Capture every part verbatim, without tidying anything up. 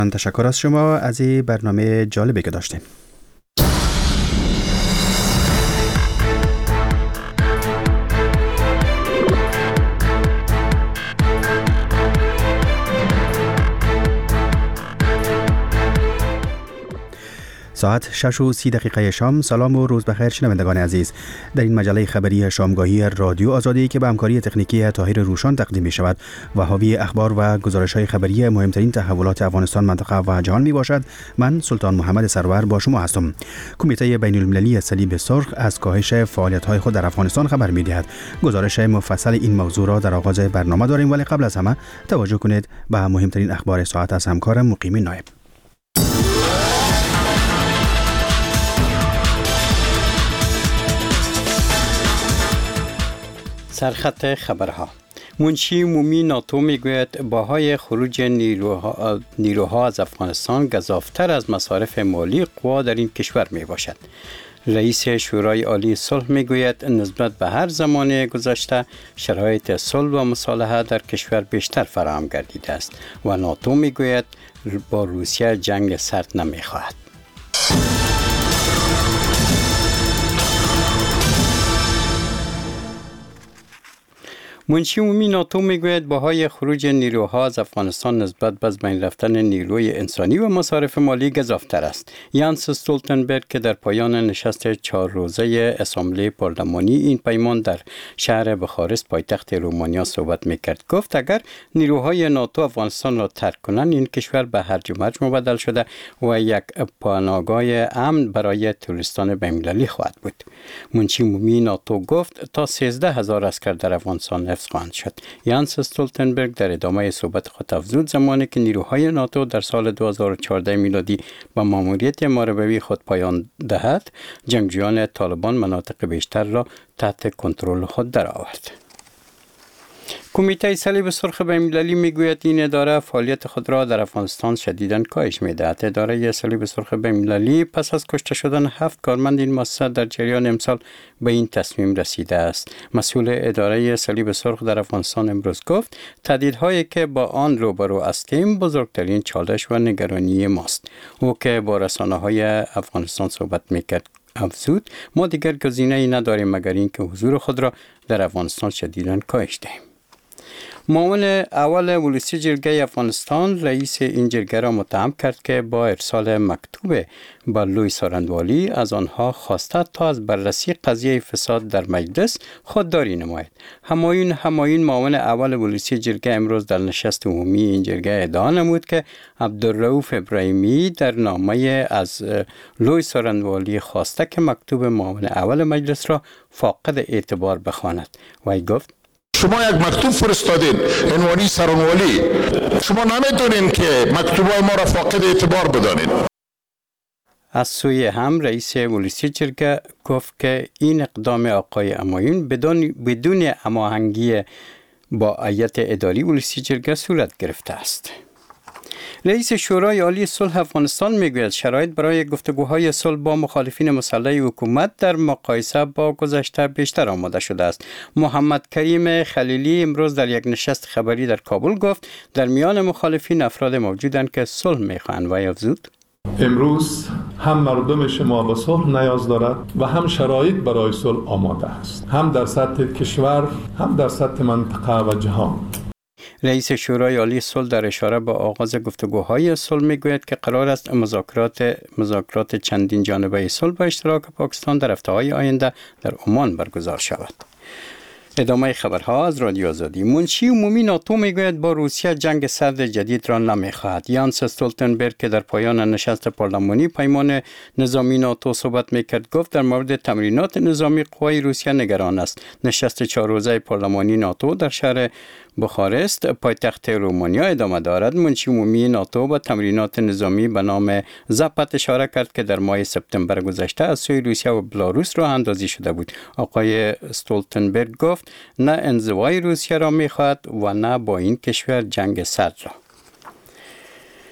من تشکر از شما از این برنامه جالبی که داشتیم. ساعت شش و سی دقیقه شام. سلام و روز بخیر شنوندگان عزیز. در این مجله خبری شامگاهی رادیو آزادی که به همکاری تکنیکی طاهر روشان تقدیم می شود و حاوی اخبار و گزارش های خبری مهمترین تحولات افغانستان، منطقه و جهان می باشد، من سلطان محمد سرور با شما هستم. کمیته بین المللی صلیب سرخ از کاهش فعالیت های خود در افغانستان خبر می دهد. گزارش مفصل این موضوع را در آغاز برنامه داریم، ولی قبل از همه توجه کنید به مهمترین اخبار ساعت از همکارم مقیم نایب. سرخط خبرها. منشی عمومی ناتو میگوید باهای خروج نیروها, نیروها از افغانستان گزافتر از مصارف مالی قوا در این کشور می باشد. رئیس شورای عالی صلح میگوید نسبت به هر زمان گذشته شرایط صلح و مصالحه در کشور بیشتر فراهم گردیده است و ناتو میگوید با روسیه جنگ سرد نمیخواهد. منشی عمومی ناتو میگوید باهای خروج نیروها از افغانستان نسبت به از بین رفتن نیروی انسانی و مصارف مالی گزافتر است. یانس استولتنبرگ که در پایان نشست چهار روزه اسامبله پارلمانی این پیمان در شهر بخارست پایتخت رومانیا صحبت میکرد، گفت اگر نیروهای ناتو افغانستان را ترک کنند این کشور به هرج و مرج مبدل شده و یک پناهگاه امن برای توریستان بین‌المللی خواهد بود. منشی عمومی ناتو گفت تا سیزده هزار عسکر در افغانستان حفظ خواهند شد. یانس استولتنبرگ در ادامه صحبت خود افزود زمانی که نیروهای ناتو در سال دو هزار و چهارده میلادی با ماموریت محاربه‌ای خود پایان دهد، جنگجویان طالبان مناطق بیشتر را تحت کنترل خود درآورد. کمیته صلیب سرخ بین‌المللی میگوید این اداره فعالیت خود را در افغانستان شدیداً کاهش میدهد. اداره صلیب سرخ بین‌المللی پس از کشته شدن هفت کارمند این مؤسسه در جریان امسال به این تصمیم رسیده است. مسئول اداره صلیب سرخ در افغانستان امروز گفت تهدیدهایی که با آن روبرو هستیم بزرگترین چالش و نگرانی ماست. او که با رسانه‌های افغانستان صحبت میکرد افزود ما دیگر گزینه‌ای نداریم مگر اینکه حضور خود را در افغانستان شدیداً کاهش دهیم. معاون اول ولسی جرگه افغانستان رئیس این جرگه را متهم کرد که با ارسال مکتوب به لوی سارندوالی از آنها خواسته تا از بررسی قضیه فساد در مجلس خودداری نماید. همایون همایون معاون اول ولسی جرگه امروز در نشست عمومی این جرگه ادعا نمود که عبدالرؤوف ابراهیمی در نامه از لوی سارندوالی خواسته که مکتوب معاون اول مجلس را فاقد اعتبار بخواند. وی گفت شما یک مکتوب فرستادین عنوانی سارندوالی، شما نمیتونین که مکتوبای ما را فاقد اعتبار بدانید. از سوی هم رئیس ولسی جرگه گفت که این اقدام آقای همایون بدون بدون هماهنگی با هیئت اداری ولسی جرگه صورت گرفته است. رئیس شورای عالی صلح افغانستان میگوید شرایط برای گفتگوهای صلح با مخالفین مسلح حکومت در مقایسه با گذشته بیشتر آماده شده است. محمد کریم خلیلی امروز در یک نشست خبری در کابل گفت در میان مخالفین افراد موجودند که صلح میخواهند و افزود امروز هم مردم شما به صلح نیاز دارد و هم شرایط برای صلح آماده است، هم در سطح کشور هم در سطح منطقه و جهان. رئیس شورای عالی صلح در اشاره به آغاز گفتگوهای صلح میگوید که قرار است مذاکرات مذاکرات چندین جانبه صلح با اشتراک پاکستان در هفته‌های آینده در عمان برگزار شود. ادامه خبرها از رادیو آزادی. منشی عمومی ناتو میگوید با روسیه جنگ سرد جدید را نمیخواهد. یانس استولتنبرگ که در پایان نشست پارلمانی پیمان نظامی ناتو صحبت میکرد گفت در مورد تمرینات نظامی قوای روسیه نگران است. نشست چهار روزه پارلمانی ناتو در شهر بخارست پایتخت رومانیا ادامه دارد. منشی عمومی ناتو با تمرینات نظامی به نام زپت اشاره کرد که در ماه سپتامبر گذشته از سوی روسیه و بلاروس راه اندازی شده بود. آقای استولتنبرگ گفت نه انزوای روسیه را میخواهد و نه با این کشور جنگ سرد را.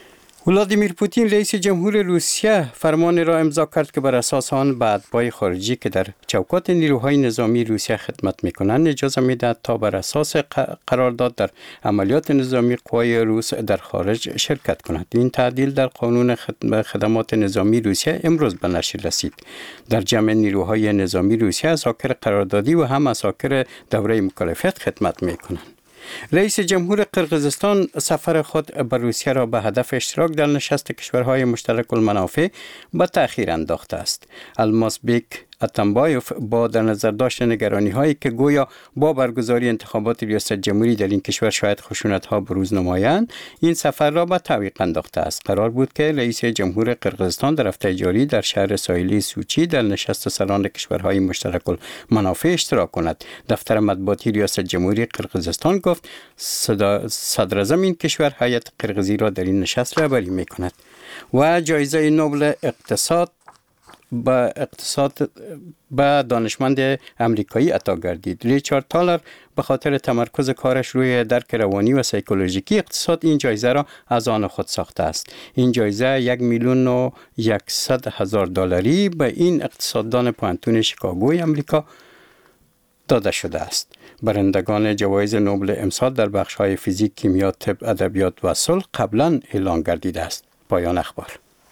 ولادیمیر پوتین رئیس جمهور روسیه فرمان را امضا کرد که بر اساس آن به اتباع خارجی که در چوکات نیروهای نظامی روسیه خدمت می‌کنند اجازه می‌دهد تا بر اساس قرارداد در عملیات نظامی قوای روس در خارج شرکت کنند. این تعدیل در قانون خدمات نظامی روسیه امروز به نشر رسید. در جمع نیروهای نظامی روسیه اساکر قراردادی و هم اساکر دوره مکالفت خدمت می‌کنند. رئیس جمهور قرقیزستان سفر خود به روسیه را به هدف اشتراک در نشست کشورهای مشترک المنافع به تأخیر انداخته است. المازبیک اتنبایوف با در نظر داشت نگرانی هایی که گویا با برگزاری انتخابات ریاست جمهوری در این کشور شاید خشونت ها بروز نمایند، این سفر را به تعویق انداخته است. قرار بود که رئیس جمهور قرقیزستان در هفته جاری در شهر ساحلی سوچی در نشست سران کشورهای مشترک المنافع اشتراک کند. دفتر مطبوعاتی ریاست جمهوری قرقیزستان گفت صدر اعظم این کشور هیئت قرقیزی را در این نشست رهبری می‌کند. و جایزه نوبل اقتصاد با اقتصاد به دانشمند امریکایی عطا گردید. ریچارد تالر به خاطر تمرکز کارش روی درک روانی و سایکولوژیکی اقتصاد این جایزه را از آن خود ساخته است. این جایزه یک میلیون و یکصد هزار دلاری به این اقتصاددان پانتون شیکاگوی امریکا داده شده است. برندگان جوایز نوبل امسال در بخش‌های فیزیک، کیمیا، طب، ادبیات و صلح قبلا اعلام گردیده است. پایان اخبار.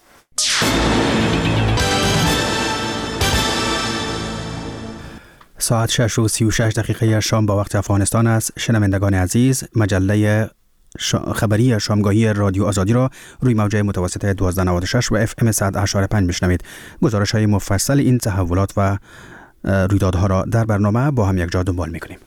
ساعت شش و سی و شش دقیقه شام با وقت افغانستان است. شنوندگان عزیز، مجله خبری شامگاهی رادیو آزادی را روی موجه متوسط دوازده نود و شش و اف ام صد و هشت و پنج میشنوید. گزارش های مفصل این تحولات و رویدادها را در برنامه با هم یک جا دنبال میکنیم.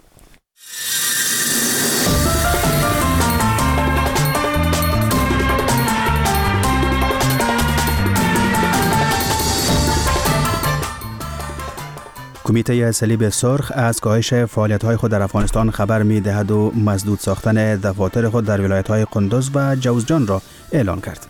کمیته صلیب سرخ از کاهش فعالیت‌های خود در افغانستان خبر می‌دهد و مسدود ساختن دفاتر خود در ولایت‌های قندوز و جوزجان را اعلان کرد.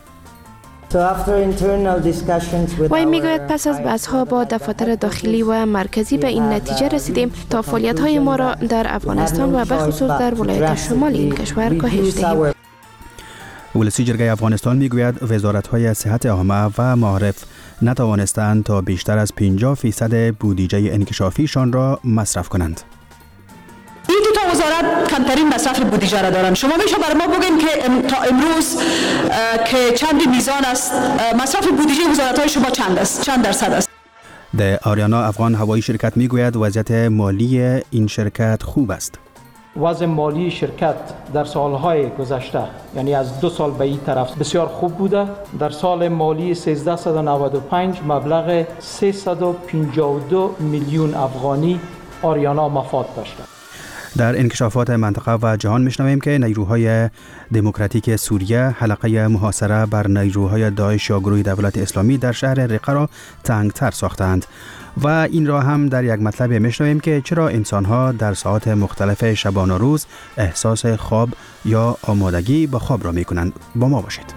وی میگوید پس از بحث‌ها با دفاتر داخلی و مرکزی به این نتیجه رسیدیم تا فعالیت‌های ما را در افغانستان و به خصوص در ولایت شمالی این کشور کاهش دهیم. ولسی جرگه افغانستان میگوید وزارت‌های صحت عامه و معارف نتوانستند تا بیشتر از پنجاه فیصد بودجه انکشافیشان را مصرف کنند. این دو تا وزارت کمترین مصرف بودجه را دارند. شما میشه بر ما بگین که ام تا امروز که چند میزان است مصرف بودجه وزارت‌های شما چند است؟ چند درصد است؟ در آریانا افغان هوایی شرکت میگوید وضعیت مالی این شرکت خوب است. وضع مالی شرکت در سالهای گذشته، یعنی از دو سال به این طرف، بسیار خوب بوده. در سال مالی سیزده نود و پنج مبلغ سیصد و پنجاه و دو میلیون افغانی آریانا مفاد داشته. در انکشافات منطقه و جهان میشنویم که نیروهای دموکراتیک سوریه حلقه محاصره بر نیروهای داعش یا گروه دولت اسلامی در شهر رقه را تنگتر ساختند. و این را هم در یک مطلب میشنویم که چرا انسانها در ساعات مختلف شبانه روز احساس خواب یا آمادگی به خواب را میکنند. با ما باشید.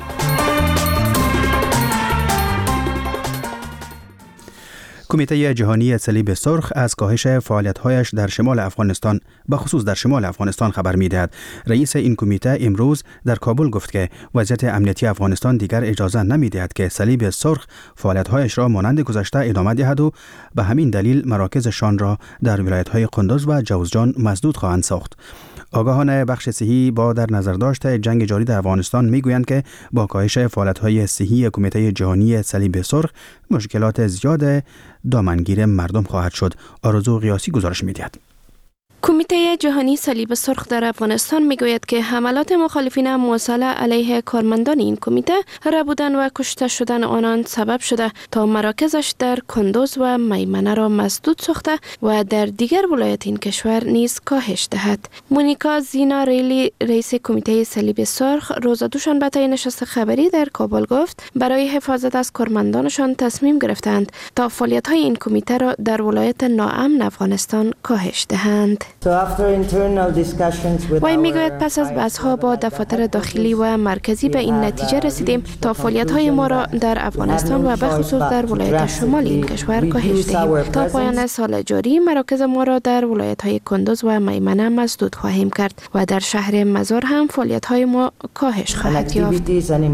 کمیته جهانی صلیب سرخ از کاهش فعالیت‌هایش در شمال افغانستان، به خصوص در شمال افغانستان خبر می‌دهد. رئیس این کمیته امروز در کابل گفت که وضعیت امنیتی افغانستان دیگر اجازه نمی‌دهد که صلیب سرخ فعالیت‌هایش را مانند گذشته ادامه دهد و به همین دلیل مراکزشان را در ولایت‌های قندوز و جوزجان مسدود خواهند ساخت. آگاهان بخش صحی با در نظر داشته جنگ جاری در افغانستان میگویند که با کاهش فعالیت‌های صحی کمیته جهانی صلیب سرخ مشکلات زیاد دامنگیر مردم خواهد شد. آرزو قیاسی گزارش می‌دهد. کمیته جهانی صلیب سرخ در افغانستان میگوید که حملات مخالفین موصله علیه کارمندان این کمیته ربودن و کشته شدن آنان سبب شده تا مراکزش در کندوز و میمنه را مسدود ساخته و در دیگر ولایات این کشور نیز کاهش دهد. مونیکا زینا ریلی رئیس کمیته صلیب سرخ روز دوشنبه طی نشست خبری در کابل گفت برای حفاظت از کارمندانشان تصمیم گرفتند تا فعالیت‌های این کمیته را در ولایت ناامن افغانستان کاهش دهند. وی میگوید پس از بحث‌ها با دفاتر داخلی و مرکزی به این نتیجه رسیدیم تا فعالیت‌های ما را در افغانستان و به خصوص در ولایت شمالی این کشور کاهش دهیم. تا پایان سال جاری مراکز ما را در ولایت‌های کندوز و میمنه مسدود خواهیم کرد و در شهر مزار هم فعالیت‌های ما کاهش خواهد یافت.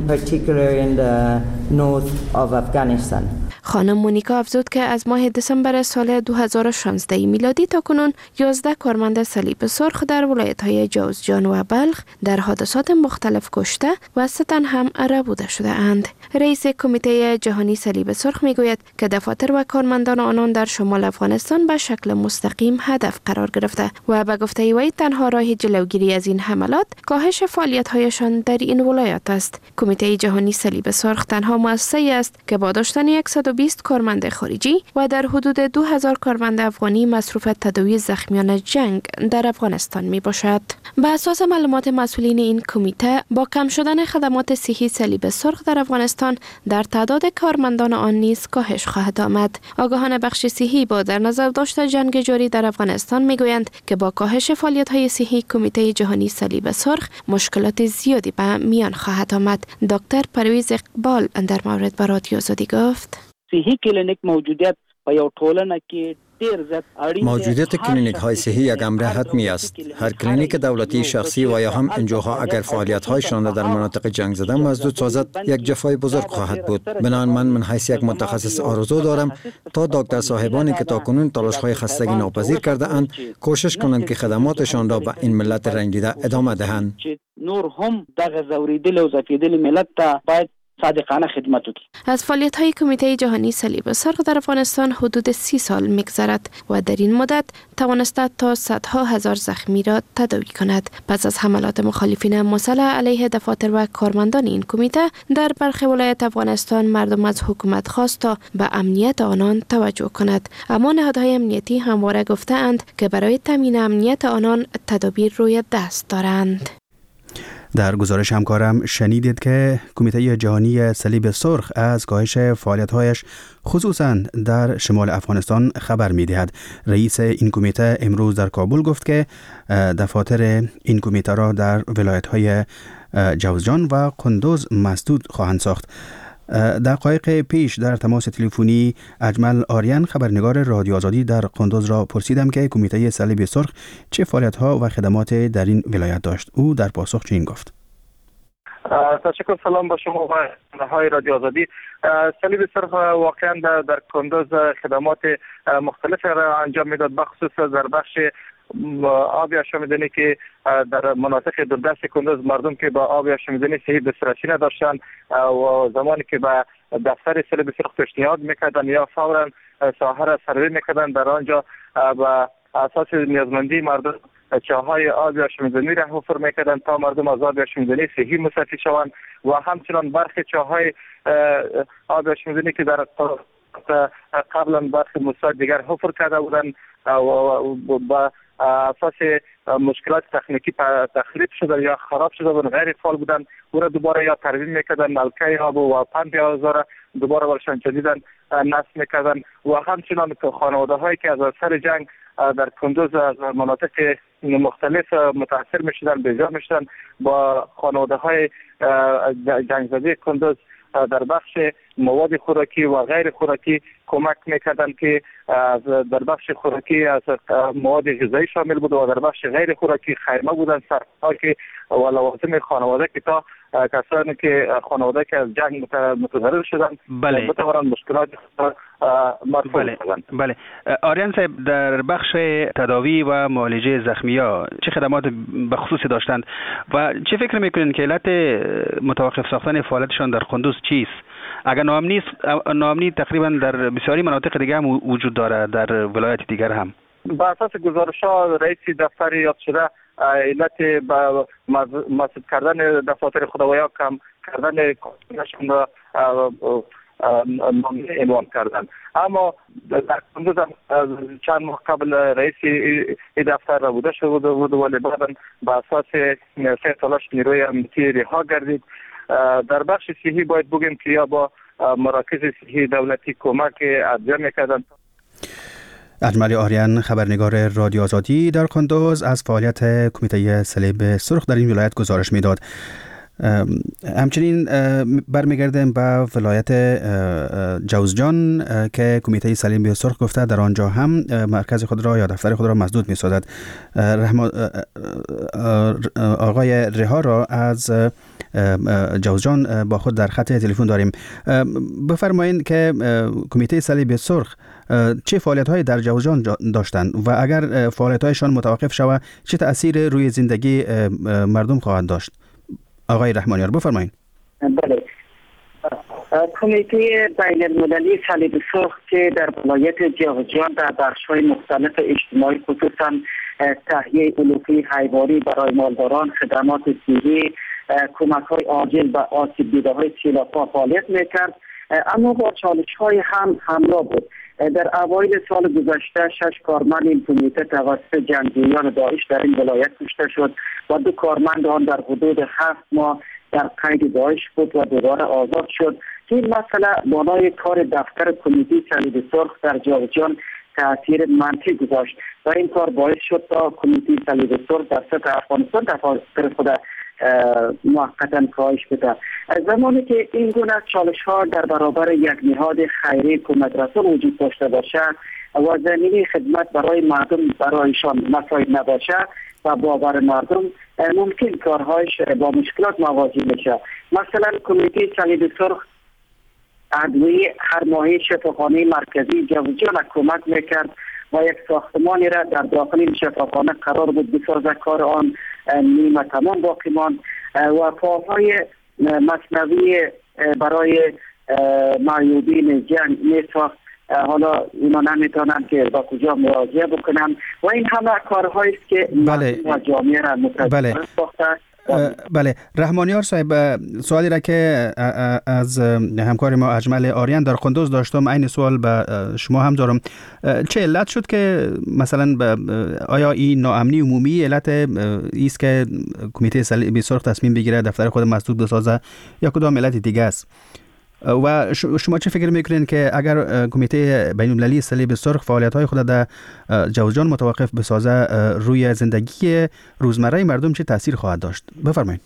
خانم مونیکا افزود که از ماه دسامبر سال دو هزار و شانزده میلادی تا کنون یازده کارمند صلیب سرخ در ولایت‌های جوزجان و بلخ در حادثات مختلف کشته و سه تن هم ربوده شده اند. رئیس کمیته جهانی صلیب سرخ میگوید که دفاتر و کارمندان آنان در شمال افغانستان به شکل مستقیم هدف قرار گرفته و به گفته وی تنها راه جلوگیری از این حملات کاهش فعالیت‌هایشان در این ولایات است. کمیته جهانی صلیب سرخ تنها مؤسسه‌ای است که با داشتن صد و بیست کارمند خارجی و در حدود دو هزار کارمند افغانی مصروف تداوی زخمیان جنگ در افغانستان می باشد. به اساس معلومات مسئولین این کمیته با کم شدن خدمات صحی صلیب سرخ در افغانستان در تعداد کارمندان آن نیز کاهش خواهد آمد. آگاهان بخش صحی با در نظر داشت جنگ جاری در افغانستان می گویند که با کاهش فعالیت‌های صحی کمیته جهانی صلیب سرخ مشکلات زیادی به میان خواهد آمد. دکتر پرویز اقبال در مورد با رادیو آزادی گفت: صحی کلینیک موجودیت و یا ټولنه کې موجودیت کلینیک های صحی یک امر حتمی است. هر کلینیک دولتی، شخصی و یا هم انجوها اگر فعالیت هایشان در مناطق جنگ زده مسدود سازد یک جفای بزرگ خواهد بود. بنابراین من من حیث یک متخصص آرزو دارم تا دکتر صاحبانی که تاکنون تلاش های خستگی ناپذیر کرده اند کوشش کنند که خدماتشان را به این ملت رنجیده ادامه دهند. نور هم دغه زوریدل او زفیدل ملت ته باید صادقانه خدمت وکړي. از فعالیت‌های کمیته جهانی صلیب سرخ در افغانستان حدود سی سال می‌گذرد و در این مدت توانسته تا صدها هزار زخمی را تداوی کند. پس از حملات مخالفین مسلح علیه دفاتر و کارمندان این کمیته در برخی ولایت افغانستان مردم از حکومت خواست تا به امنیت آنان توجه کند، اما نهادهای امنیتی همواره گفته‌اند که برای تامین امنیت آنان تدابیر روی دست دارند. در گزارش همکارم شنیدید که کمیته جهانی صلیب سرخ از کاهش فعالیت‌هایش خصوصاً در شمال افغانستان خبر می‌دهد. رئیس این کمیته امروز در کابل گفت که دفاتر این کمیته را در ولایت‌های جوزجان و کندوز مسدود خواهند ساخت. دقایق پیش در تماس تلفنی اجمل آریان خبرنگار رادیو آزادی در کندوز را پرسیدم که کمیته صلیب سرخ چه فعالیت‌ها و خدمات در این ولایت داشت. او در پاسخ چنین گفت: تشکر، سلام با شما و های رادیو آزادی. صلیب سرخ واقعا در, در کندوز خدمات مختلف را انجام میداد، بخصوص در بخش آب آشامیدنی که در مناطق دوردست کندوز مردم که با آب آشامیدنی صحیح دسترسی نداشتن و زمانی که به دفتر صلیب سرخ پیشنهاد میکردن یا فورا ساحه را سروی میکردن، در آنجا به اساس نیازمندی مردم چاهای آب آشامیدنی را حفر میکردن تا مردم از آب آشامیدنی صحیح مستفید شوند و همچنان برخی چاهای آب آشامیدنی که در قبلا برخی مستعد دیگر حفر کرده بودن و با اساس مشکلات تکنیکی تخریب شده یا خراب شده و غیر فعال بودن، او را دوباره یا ترمیم میکردن، نلکه آب و پمپ آب را دوباره برشان جدیدن نصب میکردن و همچنان خانواده هایی که از اثر جنگ در کندوز از مناطق مختلف متاثر میشدن، بیزار میشدن، با خانواده های جنگ زده کندوز در بخش مواد خوراکی و غیر خوراکی کمک میکردن که در بخش خوراکی از مواد غذایی شامل بود و در بخش غیر خوراکی خیمه بودن، سرپاکی و لوازم خانواده که تا کسانی که خانواده که از جنگ متضرر شدن بله بتوانند مشکلات مرفوع بله بله آریان صاحب، در بخش تداوی و معالجه زخمی‌ها چه خدمات به خصوصی داشتند و چه فکر میکنین که علت متوقف ساختن فعالیتشان در کندوز چیست؟ اگر ناامنی ناامنی تقریبا در بسیاری مناطق دیگه هم وجود داره، در ولایت دیگر هم. با اساس گزارش‌ها رئیس دفتر یاد شده علت با مسدود کردن دفاتر خودرویا کم کردن کارشون را عنوان کردن، اما در کندوز چند ماه قبل رئیس این دفتر را بوده شده بود ولی بعدا با اساس سه تلاش نیروی امنیتی رها گردید. در بخش صحی باید بگیم که یا با مراکز صحی دولتی کمک ارجاع میکردن. اجمل آریان، خبرنگار رادیو آزادی در قندوز، از فعالیت کمیته صلیب سرخ در این ولایت گزارش میداد. همچنین برمیگردیم به ولایت جوزجان که کمیته صلیب سرخ گفته در آنجا هم مرکز خود را یا دفتر خود را مسدود می سازد. آقای رها را از جوزجان با خود در خط تلفن داریم. بفرمایید که کمیته صلیب سرخ چه فعالیت‌هایی در جوزجان داشتند و اگر فعالیت‌هایشان متوقف شود چه تأثیر روی زندگی مردم خواهد داشت؟ آقای رحمانیار بفرمایید. بله. کمیته بین المللی صلیب سرخ که در ولایت جوزجان در بخش‌های مختلف اجتماعی خصوصا تهیه علوفه حیوانی برای مالداران، خدمات صحی، کمک‌های عاجل به آسیب دیده‌های سیلاب‌ها فعالیت می‌کرد، اما با چالش‌های هم همراه بود. در اوایل سال گذشته شش کارمند این کمیته توسط جنگجویان داعش در این ولایت کشته شد و دو کارمند آن در حدود هفت ماه در قید داعش بود و دوباره آزاد شد. این مسئله بنای کار دفتر کمیته صلیب سرخ در جوزجان تاثیر منفی گذاشت و این کار باعث شد تا کمیته صلیب سرخ در سطح افغانستان دفتر خود موقتا کاهش بده. زمانی که این گونه چالش ها در برابر یک نهاد خیری کمک رسان وجود داشته باشد و زمینه خدمت برای مردم برایشان مساعد نباشه و باور مردم ممکن کارهایش با مشکلات مواجه میشه. مثلا کمیته صلیب سرخ ادویه هر ماهی شفاخانه مرکزی جوزجان کمک میکرد و یک ساختمانی را در داخل این شفاخانه قرار بود بسازد. کار آن نیمه تمام باقی ماند و پاهای مصنوی برای معیوبین جنگ میساخت. حالا اینا نمیتونن که با کجا مراجعه بکنن و این همه کارهایی است که بله. و جامعه را متضرر ساخته. بله رحمانیار صاحب، سوالی را که از همکار ما اجمل آریان در قندوز داشتم عین سوال به شما هم دارم. چه علت شد که مثلا آیا این ناامنی عمومی علت ایست که کمیته صلیب سرخ تصمیم بگیره دفتر خود مسدود بسازه یا کدام علت دیگه است؟ و شما چه فکر میکنین که اگر کمیته بین المللی صلیب سرخ فعالیت‌های خود در جوزجان متوقف بسازه روی زندگی روزمره مردم چه تاثیر خواهد داشت؟ بفرمایید.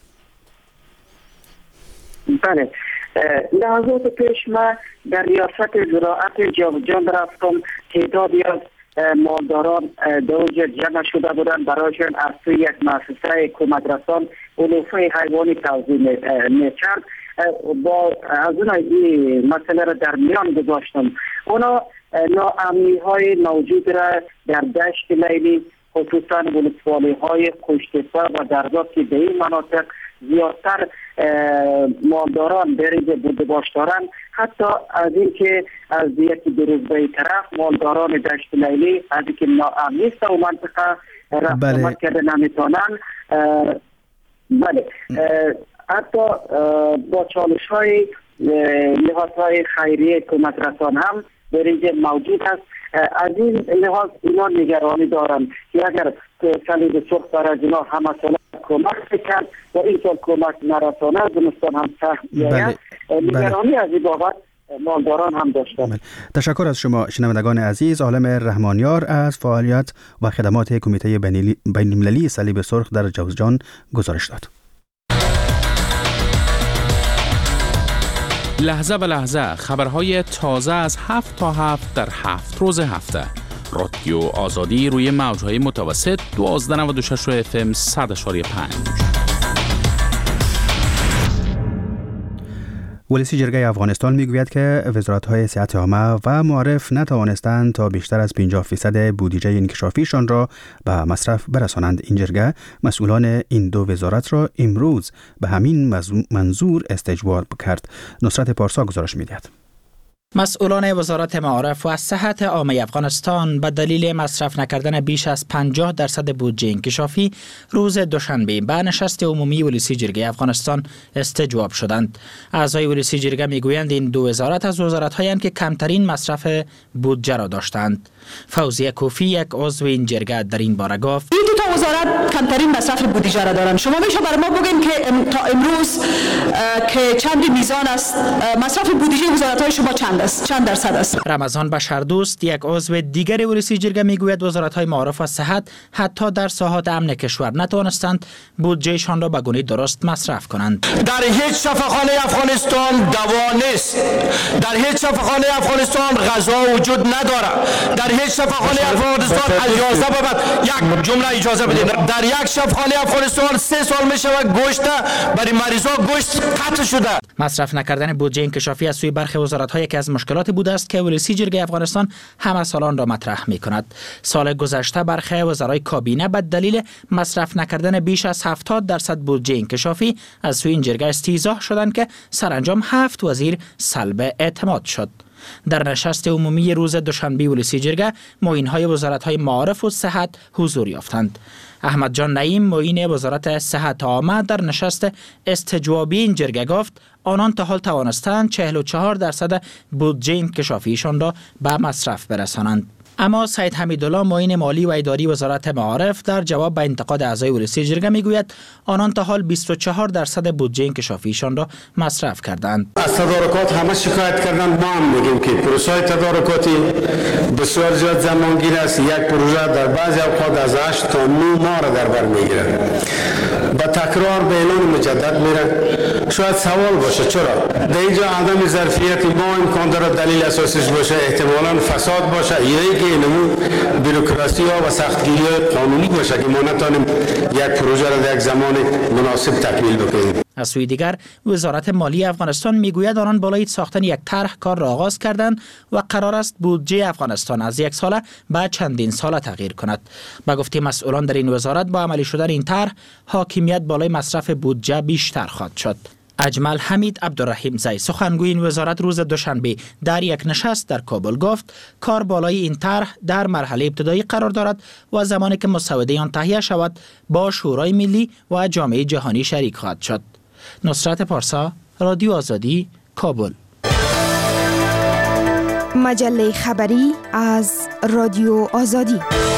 بله، لحظات پیش ما در ریاست زراعت جوزجان رفتم. تعدادی از مالداران دوجه جمع شده بودند برایشان از سوی یک مؤسسه کمک رسان علوفه حیوانی توزیع میکرد. با از اون این مسئله را در میان گذاشتم. اونا ناامنی های موجود را در دشت لیلی خصوصا ولسوالی های کشتسه و درزات که به این مناطق زیادتر مالداران بریز بوده باش دارند، حتی از این که از یکی دو روز به طرف مالداران دشت لیلی از این که ناامنی است و منطقه رفتمت کرده نمیتونن. بله حتی با چالش های لحاظ های خیریه کمک رسان هم بریز موجود است. از این لحاظ اینا نگرانی دارن که اگر صلیب سرخ برای جناح همه ساله کمک بکرد و این سال کمک نرسانه زمستان هم سخت بیاید. نگرانی از این بابت مالداران هم داشتن. بله. تشکر از شما شنوندگان عزیز. عالم رحمانیار از فعالیت و خدمات کمیته بین المللی صلیب سرخ در جوزجان گزارش داد. لحظه به لحظه خبرهای تازه از هفت تا هفت در هفت روز هفته. رادیو آزادی روی موجهای متوسط دوازده نود و شش اف ام صد اشاری پنج. ولسی جرگه افغانستان میگوید که وزارت‌های صحت عامه و معارف نتوانستند تا بیشتر از پنجاه درصد بودجه انکشافیشان را به مصرف برسانند. این جرگه مسئولان این دو وزارت را امروز به همین منظور استجواب کرد. نصرت پارسا گزارش می‌دهد. مسئولان وزارت معارف و صحت عامه افغانستان به دلیل مصرف نکردن بیش از پنجاه درصد بودجه انکشافی روز دوشنبه به نشست عمومی ولسی جرگه افغانستان استجواب شدند. اعضای ولسی جرگه میگویند این دو وزارت از وزارت‌هایی هستند که کمترین مصرف بودجه را داشتند. فوزیه کوفی یک عضو این جرگه در این باره گفت: این دو تا وزارت کمترین مصرف بودجه را دارن. شما میشه برای ما بگین که تا امروز که چند میزان است مصرف بودجه وزارت های شما چند است؟ چند درصد است؟ رمضان بشردوست، یک عضو دیگر ولسی جرگه میگوید وزارت های معارف و صحت حتی در ساحات امن کشور نتوانستند بودجهشان را به گونه درست مصرف کنند. در هیچ شفاخانه افغانستان دوا نیست. در هیچ شفاخانه افغانستان غذا وجود نداره. در هیچ شفاخانه افغانستان اجازه ببند یک جمله اجازه بدید. در یک شفاخانه افغانستان سه سال میشه گوشت برای مریضا گوشت قطع شده. مصرف نکردن بودجه انکشافی از سوی برخی وزارت‌ها یکی از مشکلات بوده است که ولسی جرگه افغانستان همه سالان را مطرح می‌کند. سال گذشته برخی وزرای کابینه به دلیل مصرف نکردن بیش از هفتاد درصد بودجه انکشافی از سوی این جرگه استیضاح شدند که سرانجام هفت وزیر سلب اعتماد شد. در نشست عمومی روز دوشنبه ولسی جرگه معین‌های وزارت‌های معارف و صحت حضور یافتند. احمد جان نعیم معین وزارت صحت عامه در نشست استجوابی این جرگه گفت آنان تا حال توانستند چهل و چهار درصد بودجه انکشافیشان را به مصرف برسانند. اما سید حمیدالله معین مالی و اداری وزارت معارف در جواب به انتقاد اعضای ولسی جرگه میگوید آنان تا حال بیست و چهار درصد بودجه انکشافیشان را مصرف کردند. از تدارکات همه شکایت کردن، ما هم میگیم که پروسه تدارکاتی بسیار زیاد زمانگیر است. یک پروژه در بعضی اوقات از هشت تا نه ماه را در بر میگیره. با تکرار به اعلان مجدد میره. شاید سوال باشه چرا؟ در اینجا عدم ظرفیت ما امکان داره دلیل اساسیش باشه، احتمالاً فساد باشه، یا که نمو بروکراسی ها و سختگیری قانونی باشه که ما نتونیم یک پروژه را در یک زمان مناسب تکمیل بکنیم. از سوی دیگر وزارت مالی افغانستان میگوید آنان بالای ساختن یک طرح کار را آغاز کردند و قرار است بودجه افغانستان از یک ساله به چندین ساله تغییر کند. با گفته مسئولان در این وزارت با عملی شدن این طرح حاکمیت بالای مصرف بودجه بیشتر خواهد شد. اجمل حمید عبدالرحیم زی سخنگوی این وزارت روز دوشنبه در یک نشست در کابل گفت کار بالای این طرح در مرحله ابتدایی قرار دارد و زمانی که مسوده آن تهیه شود با شورای ملی و جامعه جهانی شریک خواهد شد. نصرت پارسا، رادیو آزادی، کابل. مجله خبری از رادیو آزادی.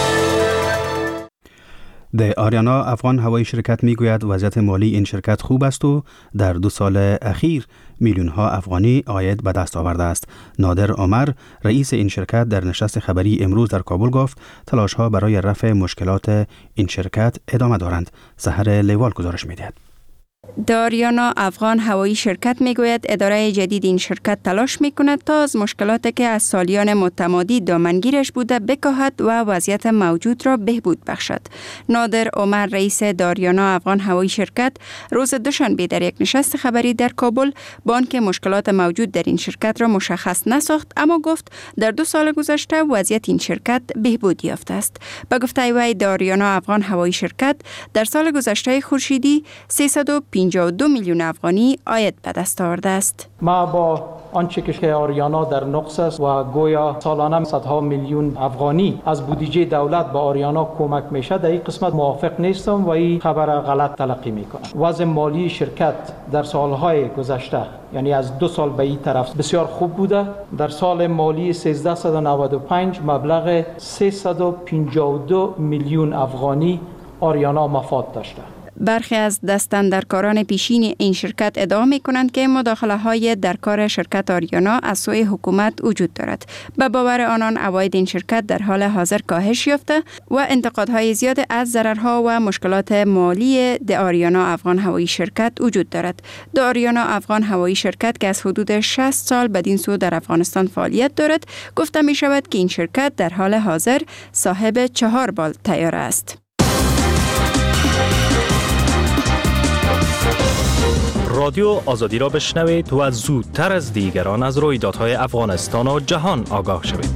در آریانا افغان هوایی شرکت میگوید وضعیت مالی این شرکت خوب است و در دو سال اخیر میلیون ها افغانی عاید به دست آورده است. نادر عمر رئیس این شرکت در نشست خبری امروز در کابل گفت تلاش ها برای رفع مشکلات این شرکت ادامه دارند. سحر لیوال گزارش میدهد. آریانا افغان هوایی شرکت میگوید اداره جدید این شرکت تلاش میکند تا از مشکلاتی که از سالیان متمادی دامنگیرش بوده بکاهد و وضعیت موجود را بهبود بخشد. نادر عمر رئیس آریانا افغان هوایی شرکت روز دوشنبه در یک نشست خبری در کابل با آنکه مشکلات موجود در این شرکت را مشخص نساخت اما گفت در دو سال گذشته وضعیت این شرکت بهبود یافته است. به گفته وی آریانا افغان هوایی شرکت در سال گذشته خورشیدی سیصد و پنجاه و دو میلیون افغانی عاید به دست آورده است. ما با آنچه که آریانا در نقص است و گویا سالانه صدها میلیون افغانی از بودجه دولت به آریانا کمک میشه در این قسمت موافق نیستم و این خبر غلط تلقی میکنم. وضع مالی شرکت در سالهای گذشته یعنی از دو سال به این طرف بسیار خوب بوده. در سال مالی سیزده نود و پنج مبلغ سیصد و پنجاه و دو میلیون افغانی آریانا مفاد داشته. برخی از دستاندرکاران پیشین این شرکت ادعا می کنند که مداخله های در کار شرکت آریانا از سوی حکومت وجود دارد. به باور آنان عواید این شرکت در حال حاضر کاهش یافته و انتقادهای زیاد از ضررها و مشکلات مالی د آریانا افغان هوایی شرکت وجود دارد. د آریانا افغان هوایی شرکت که از حدود شصت سال بدین سو در افغانستان فعالیت دارد، گفته می شود که این شرکت در حال حاضر صاحب چهار بال طیاره است. رادیو آزادی را بشنوید و زودتر از دیگران از رویدادهای افغانستان و جهان آگاه شوید.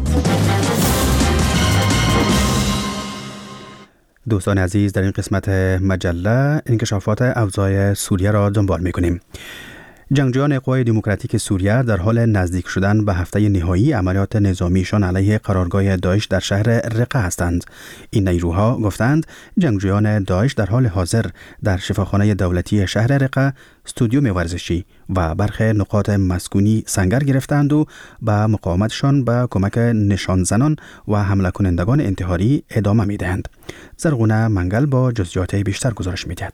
دوستان عزیز، در این قسمت مجله انکشافات اوضاع سوریه را دنبال می‌کنیم. جنگجویان قوای دموکراتیک سوریه در حال نزدیک شدن به هفته نهایی عملیات نظامیشان علیه قرارگاه داعش در شهر رقه هستند. این نیروها گفتند جنگجویان داعش در حال حاضر در شفاخانه دولتی شهر رقه، استودیوم ورزشی و برخی نقاط مسکونی سنگر گرفتند و به مقاومتشان به کمک نشانزنان و حمله کنندگان انتحاری ادامه می‌دهند. زرغونه منگل با جزئیات بیشتر گزارش می‌دهد.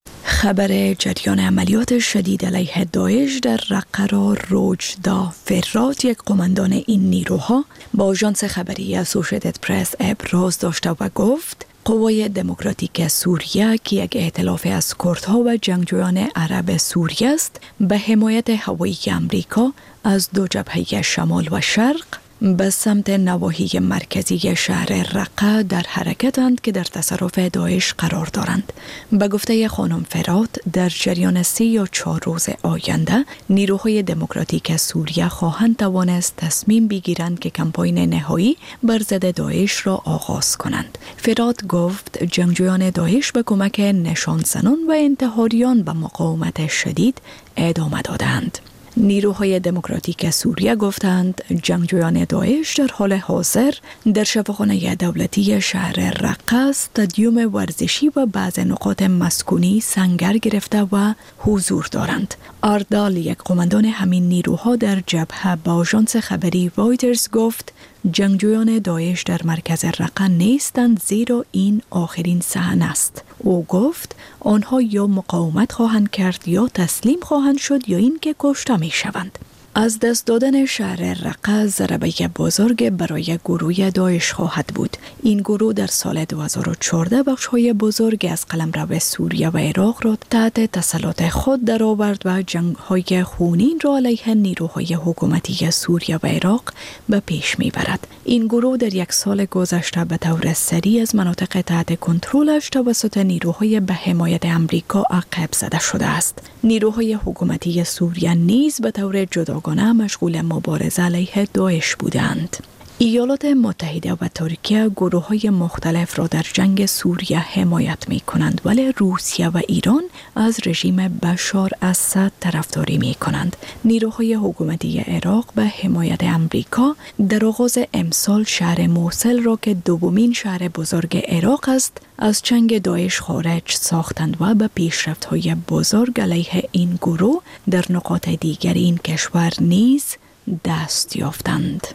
خبر جریان عملیات شدید علیه داعش در رقه را روجدا فرات، یک قماندان این نیروها، با آژانس خبری اسوشیتد پرس ابراز داشته و گفت قوای دموکراتیک سوریه که یک ائتلاف از کردها و جنگجویان عرب سوریه است، به حمایت هوایی امریکا از دو جبهه شمال و شرق به سمت نواحی مرکزی شهر رقه در حرکتند که در تصرف داعش قرار دارند. به گفته خانم فرات، در جریان سی یا چهار روز آینده نیروهای دموکراتیک سوریه خواهند توانست تصمیم بگیرند که کمپاین نهایی بر ضد داعش را آغاز کنند. فرات گفت جنگجویان داعش به کمک نشانزنان و انتحاریان به مقاومت شدید ادامه دادند. نیروهای دموکراتیک سوریه گفتند جنگجویان داعش در حال حاضر در شفاخانه دولتی شهر رقه، استادیوم ورزشی و بعض نقاط مسکونی سنگر گرفته و حضور دارند. اردال، یک قماندان همین نیروها در جبهه، با آژانس خبری رایترز گفت جنگجویان داعش در مرکز رقه نیستند، زیرا این آخرین صحنه است. او گفت آنها یا مقاومت خواهند کرد یا تسلیم خواهند شد یا اینکه کشته می شوند. از دست دادن شهر رقه ضربه بزرگ برای گروه داعش خواهد بود. این گروه در سال دو هزار و چهارده بخش‌های بزرگ از قلمرو سوریه و عراق را تحت تسلط خود درآورد و جنگ‌های خونین را علیه نیروهای حکومتی سوریه و عراق به پیش می‌برد. این گروه در یک سال گذشته به طور سریع از مناطق تحت کنترلش توسط نیروهای به حمایت امریکا عقب زده شده است. نیروهای حکومتی سوریه نیز به طور جداگانه مشغول مبارزه علیه داعش بودند. ایالات متحده و ترکیه گروه‌های مختلف را در جنگ سوریه حمایت می‌کنند، ولی روسیه و ایران از رژیم بشار اسد طرفداری می‌کنند. نیروهای حکومتی عراق به حمایت امریکا در آغاز امسال شهر موصل را که دومین شهر بزرگ عراق است از چنگ داعش خارج ساختند و به پیشرفت‌های بزرگ علیه این گروه در نقاط دیگر این کشور نیز دست یافتند.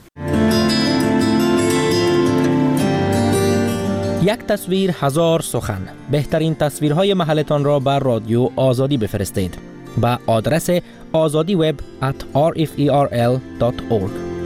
یک تصویر هزار سخن. بهترین تصویرهای محلتان را بر رادیو آزادی بفرستید با آدرس آزادی وب ات آر اف ای آر ال دات اورگ.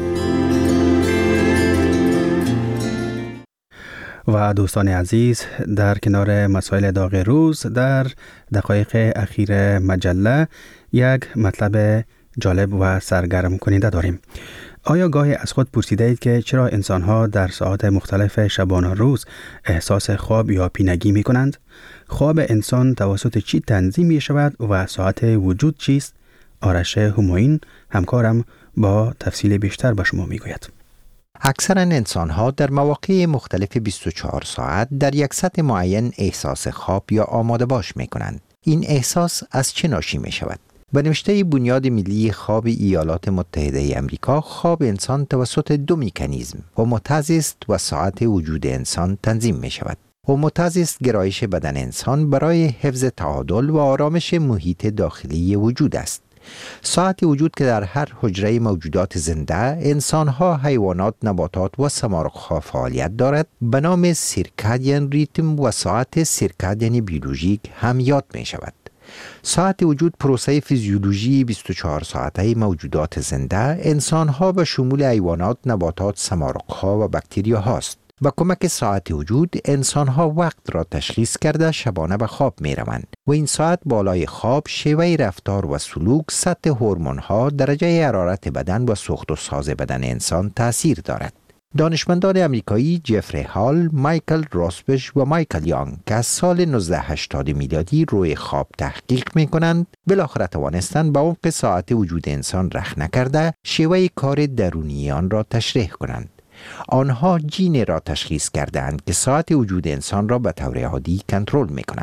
و دوستان عزیز، در کنار مسائل داغ روز در دقایق اخیر مجله یک مطلب جالب و سرگرم کننده داریم. آیا گاهی از خود پرسیده اید که چرا انسان‌ها در ساعات مختلف شبانه روز احساس خواب یا پینگی می کنند؟ خواب انسان توسط چی تنظیم می شود و ساعت وجود چیست؟ آرش همایون همکارم با تفصیل بیشتر به شما می گوید. اکثرا انسان‌ها در مواقع مختلف بیست و چهار ساعت در یک سطح معین احساس خواب یا آماده باش می کنند. این احساس از چه ناشی می شود؟ به نوشته بنیاد ملی خواب ایالات متحده امریکا، خواب انسان توسط دو مکانیزم هوموتازی است و ساعت وجود انسان تنظیم می شود. هوموتازی است گرایش بدن انسان برای حفظ تعادل و آرامش محیط داخلی وجود است. ساعت وجود که در هر حجره موجودات زنده، انسانها، حیوانات، نباتات و سمارقها فعالیت دارد، به نام سیرکادین ریتم و ساعت سیرکادین بیولوژیک هم یاد می شود. ساعت وجود پروسه فیزیولوژی بیست و چهار ساعته موجودات زنده، انسانها به شمول حیوانات، نباتات، سمارقها و باکتریاها است. با کمک ساعت وجود انسانها وقت را تشخیص کرده شبانه به خواب می روند و این ساعت بالای خواب شیوه رفتار و سلوک، سطح هورمون‌ها، درجه حرارت بدن و سوخت و ساز بدن انسان تأثیر دارد. دانشمندان امریکایی جفری هال، مایکل راسبش و مایکل یانگ که از سال نوزده هشتاد میلادی روی خواب تحقیق می کنند، بالاخره توانستند به عمق ساعت وجود انسان رخ نکرده شیوه کار درونی آن را تشریح کنند. آنها جین را تشخیص کردند که ساعت وجود انسان را به طور عادی کنترل می کند.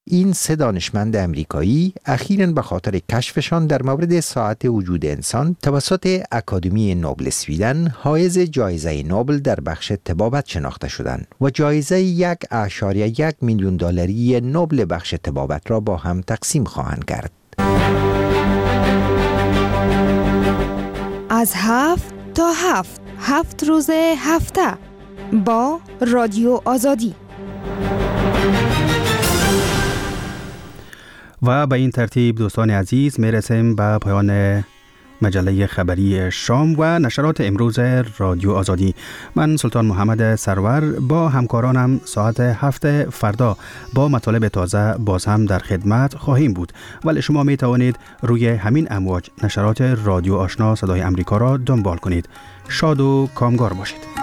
این سه دانشمند امریکایی اخیراً به خاطر کشفشان در مورد ساعت وجود انسان توسط اکادمی نوبل سویدن حایز جایزه نوبل در بخش طبابت شناخته شدند و جایزه یک اعشاریه یک میلیون دلاری نوبل بخش طبابت را با هم تقسیم خواهند کرد. از هفت تا هفت هفت روز هفته با رادیو آزادی. و به این ترتیب دوستان عزیز میرسیم به پایان مجله خبری شام و نشرات امروز رادیو آزادی. من سلطان محمد سرور با همکارانم ساعت هفت فردا با مطالب تازه باز هم در خدمت خواهیم بود، ولی شما می توانید روی همین امواج نشرات رادیو آشنا صدای امریکا را دنبال کنید. شاد و کامگار باشید.